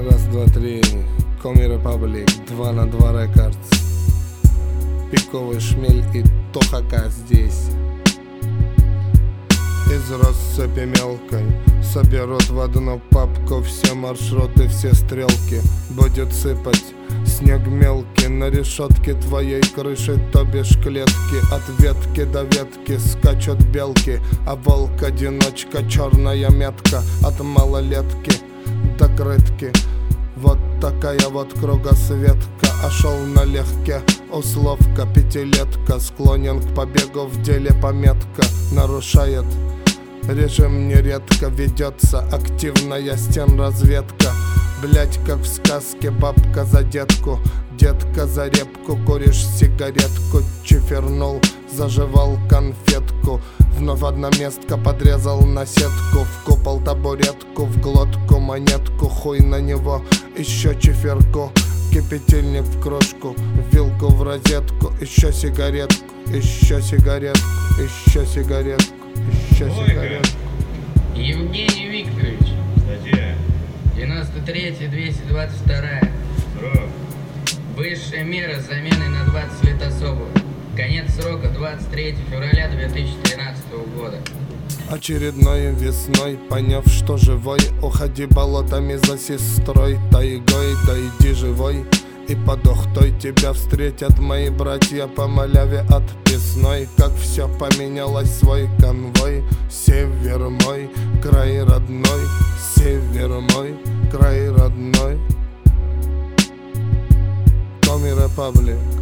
Раз, два, три, Коми Репаблик, 2 на 2 рекордс. Пиковый шмель и Тохака здесь. Из россыпи мелкой соберут в одну папку все маршруты, все стрелки. Будет сыпать снег мелкий на решетке твоей крыши, то бишь клетки. От ветки до ветки скачут белки, а волк-одиночка черная метка. От малолетки до крытки вот такая вот кругосветка. А шел налегке условка, пятилетка. Склонен к побегу, в деле пометка. Нарушает режим нередко, ведется активная стенразведка. Блять, как в сказке, бабка за детку, детка за репку. Куришь сигаретку, чифернул, заживал конфетку. Вновь одноместка подрезал на сетку. В купол табуретку, в глотку монетку. Хуй на него, еще чиферку. Кипятильник в кружку, вилку в розетку. Еще сигаретку, еще сигаретку, еще сигаретку, еще сигаретку. Евгений Викторович. Статья. 93-222. Срок. Высшая мера с заменой на 20 лет особого. Конец срока 23 февраля 2013 года. Очередной весной, поняв, что живой, уходи болотами за сестрой, тайгой, да иди живой. И под Охтой тебя встретят мои братья по маляве отписной. Как все поменялось, свой конвой. Север мой, край родной. Север мой, край родной. Коми Репаблик.